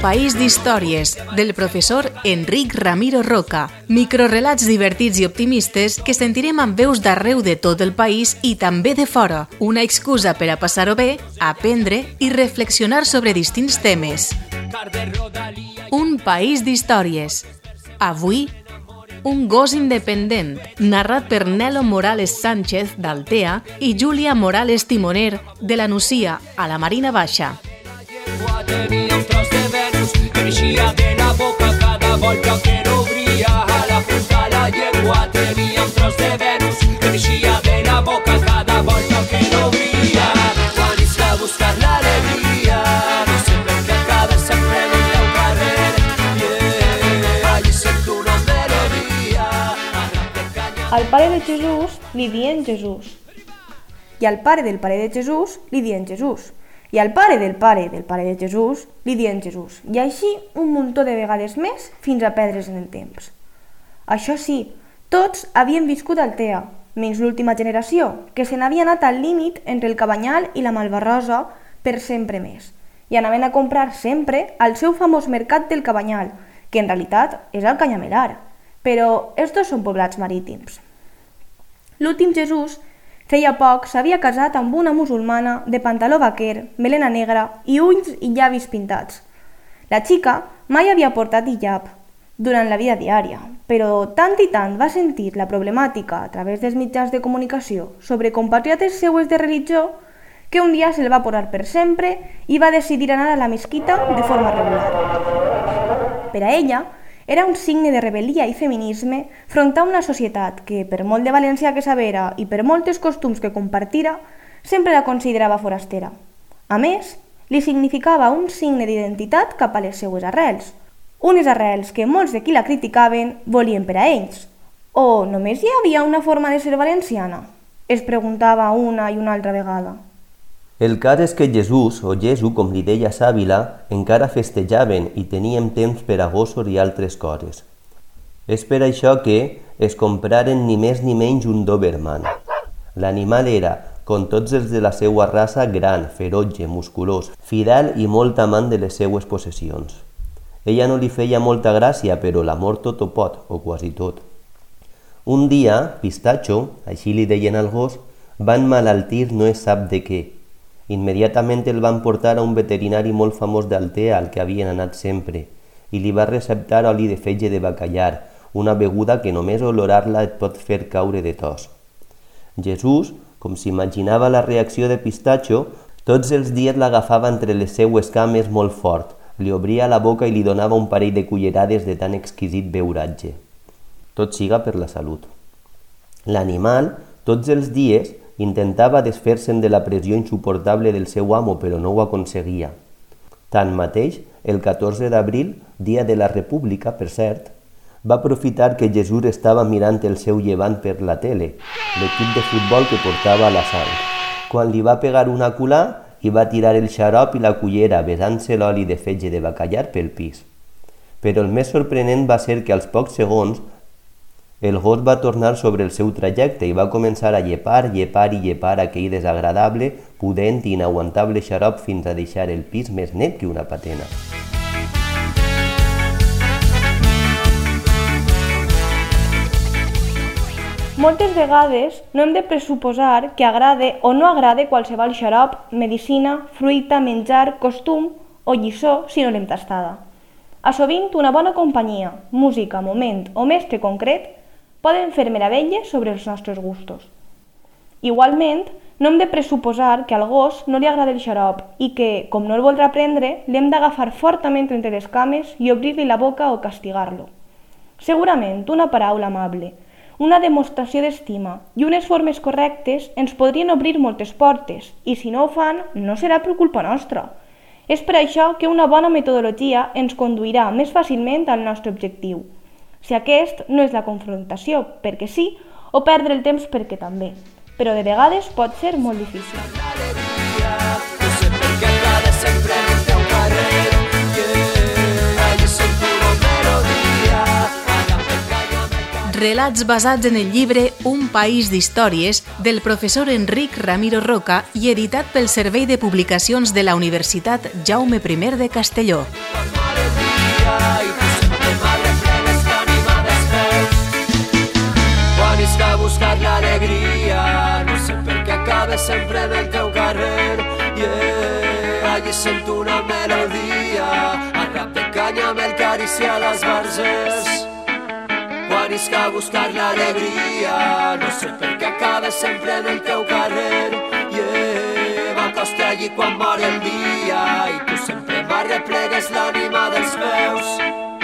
país d'històries, del professor Enric Ramiro Roca. Microrelats divertits i optimistes que sentirem amb veus d'arreu de tot el país i també de fora. Una excusa per a passar-ho bé, aprendre i reflexionar sobre distints temes. Un país d'històries. Avui, un gos independent, narrat per Nelo Morales Sánchez d'Altea i Júlia Morales Timoner de la Nucia, a la Marina Baixa. Tenia un tros de Venus que eixia de la boca cada volta que l'obria. A la punta la llengua tenia un tros de Venus que eixia de la boca cada volta que l'obria. Quan és a buscar l'alegria, no sé per què acaba sempre en el teu carrer. Allí sento una melodia. Al pare de Jesús li dien Jesús. I al pare del pare de Jesús li dien Jesús. I al pare del pare de Jesús li dien Jesús. I així un muntó de vegades més fins a perdre's en el temps. Això sí, tots havien viscut a Altea, menys l'última generació, que se n'havia anat al límit entre el Cabanyal i la Malvarrosa per sempre més. I anaven a comprar sempre al seu famós mercat del Cabanyal, que en realitat és el Canyamelar. Però estos són poblats marítims. L'últim Jesús feia poc s'havia casat amb una musulmana de pantaló vaquer, melena negra i ulls i llavis pintats. La xica mai havia portat hijab durant la vida diària, però tant i tant va sentir la problemàtica a través dels mitjans de comunicació sobre compatriotes seues de religió que un dia se'l va posar per sempre i va decidir anar a la mesquita de forma regular. Per a ella, era un signe de rebel·lia i feminisme front a una societat que, per molt de valencià que sabera i per moltes costums que compartira, sempre la considerava forastera. A més, li significava un signe d'identitat cap a les seues arrels. Unes arrels que molts de qui la criticaven volien per a ells. O només hi havia una forma de ser valenciana? Es preguntava una i una altra vegada. El cas és que Jesús, o Jesu, com li deia Sàvila, encara festejaven i teníem temps per a gossos i altres coses. És per això que es compraren ni més ni menys un Doberman. L'animal era, com tots els de la seua raça, gran, ferotge, musculós, fidel i molt amant de les seues possessions. Ella no li feia molta gràcia, però l'amor tot ho pot, o quasi tot. Un dia, Pistacho, així li deien al gos, va emmalaltir no es sap de què. Immediatament el van portar a un veterinari molt famós d'Altea al que havien anat sempre i li va receptar oli de fetge de bacallar, una beguda que només olorar-la et pot fer caure de tos. Jesús, com s'imaginava la reacció de Pistacho, tots els dies l'agafava entre les seues cames molt fort, li obria la boca i li donava un parell de cullerades de tan exquisit beuratge. Tot siga per la salut. L'animal, tots els dies, intentava desfer-se'n de la pressió insuportable del seu amo, però no ho aconseguia. Tanmateix, el 14 d'abril, dia de la República, per cert, va aprofitar que Jesús estava mirant el seu llevant per la tele, l'equip de futbol que portava a la sang. Quan li va pegar una culà, i va tirar el xarop i la cullera besant-se l'oli de fetge de bacallar pel pis. Però el més sorprenent va ser que als pocs segons el gos va tornar sobre el seu trajecte i va començar a llepar aquell desagradable, pudent i inaguantable xarop fins a deixar el pis més net que una patena. Moltes vegades no hem de pressuposar que agrade o no agrade qualsevol xarop, medicina, fruita, menjar, costum o lliçó si no l'hem tastada. A sovint una bona companyia, música, moment o mestre concret poden fer meravelles sobre els nostres gustos. Igualment, no hem de pressuposar que al gos no li agrada el xarop i que, com no el voldrà prendre, l'hem d'agafar fortament entre les cames i obrir-li la boca o castigar-lo. Segurament, una paraula amable, una demostració d'estima i unes formes correctes ens podrien obrir moltes portes i si no ho fan, no serà per culpa nostra. És per això que una bona metodologia ens conduirà més fàcilment al nostre objectiu. Si aquest no és la confrontació perquè sí, o perdre el temps perquè també. Però de vegades pot ser molt difícil. Relats basats en el llibre Un país d'històries del professor Enric Ramiro Roca i editat pel Servei de Publicacions de la Universitat Jaume I de Castelló. i tu sempre m'arreplegues l'ànima dels peus. Quan isc a buscar l'alegria, no sé per què acabes sempre en el teu carrer. Allí sento una melodia, el rap de canya me'l caricia a les barzes. Quan isc a buscar l'alegria, no sé per què acabes sempre en el teu carrer. M'acosta allí quan mor el dia i tu sempre m'arreplegues l'ànima dels peus.